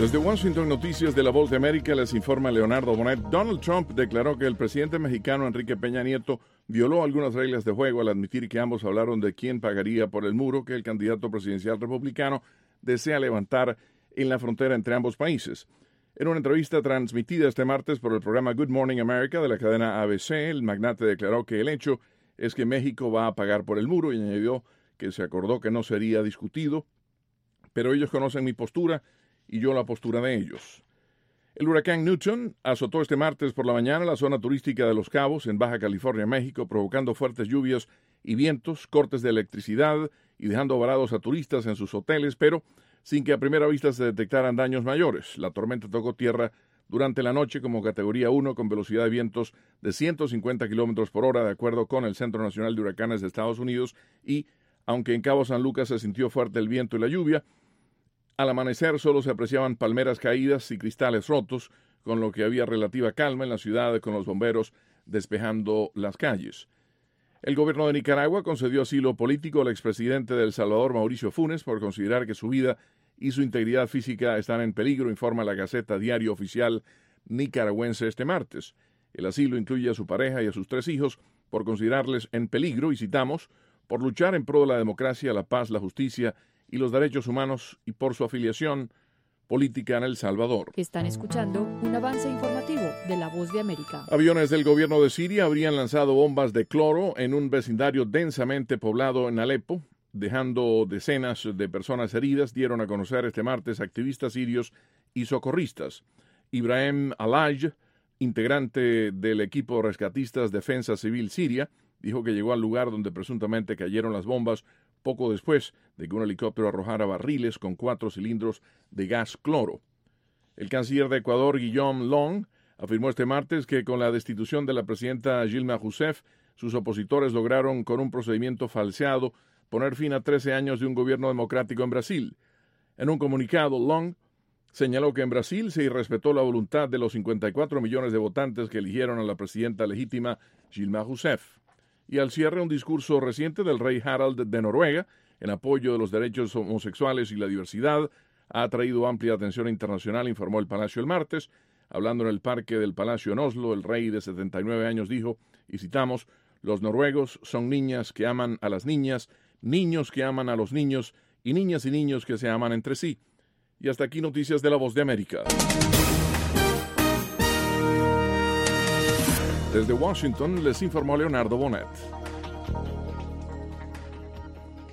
Desde Washington, Noticias de La Voz de América, les informa Leonardo Bonet. Donald Trump declaró que el presidente mexicano Enrique Peña Nieto violó algunas reglas de juego al admitir que ambos hablaron de quién pagaría por el muro que el candidato presidencial republicano desea levantar en la frontera entre ambos países. En una entrevista transmitida este martes por el programa Good Morning America de la cadena ABC, el magnate declaró que el hecho es que México va a pagar por el muro y añadió que se acordó que no sería discutido, pero ellos conocen mi postura y yo la postura de ellos. El huracán Newton azotó este martes por la mañana la zona turística de Los Cabos, en Baja California, México, provocando fuertes lluvias y vientos, cortes de electricidad y dejando varados a turistas en sus hoteles, pero sin que a primera vista se detectaran daños mayores. La tormenta tocó tierra durante la noche como categoría 1 con velocidad de vientos de 150 kilómetros por hora, de acuerdo con el Centro Nacional de Huracanes de Estados Unidos, y, aunque en Cabo San Lucas se sintió fuerte el viento y la lluvia, al amanecer solo se apreciaban palmeras caídas y cristales rotos, con lo que había relativa calma en la ciudad con los bomberos despejando las calles. El gobierno de Nicaragua concedió asilo político al expresidente de El Salvador, Mauricio Funes, por considerar que su vida y su integridad física están en peligro, informa la Gaceta Diario Oficial nicaragüense este martes. El asilo incluye a su pareja y a sus 3 hijos por considerarles en peligro, y citamos, por luchar en pro de la democracia, la paz, la justicia y los derechos humanos y por su afiliación política en El Salvador. Están escuchando un avance informativo de La Voz de América. Aviones del gobierno de Siria habrían lanzado bombas de cloro en un vecindario densamente poblado en Alepo, dejando decenas de personas heridas, dieron a conocer este martes activistas sirios y socorristas. Ibrahim Alaj, integrante del equipo rescatistas Defensa Civil Siria, dijo que llegó al lugar donde presuntamente cayeron las bombas poco después de que un helicóptero arrojara barriles con 4 cilindros de gas cloro. El canciller de Ecuador, Guillaume Long, afirmó este martes que con la destitución de la presidenta Dilma Rousseff, sus opositores lograron, con un procedimiento falseado, poner fin a 13 años de un gobierno democrático en Brasil. En un comunicado, Long señaló que en Brasil se irrespetó la voluntad de los 54 millones de votantes que eligieron a la presidenta legítima Dilma Rousseff. Y al cierre, un discurso reciente del rey Harald de Noruega en apoyo de los derechos homosexuales y la diversidad ha atraído amplia atención internacional, informó el Palacio el martes. Hablando en el Parque del Palacio en Oslo, el rey de 79 años dijo, y citamos, «Los noruegos son niñas que aman a las niñas, niños que aman a los niños y niños que se aman entre sí». Y hasta aquí Noticias de La Voz de América. Desde Washington les informó Leonardo Bonet.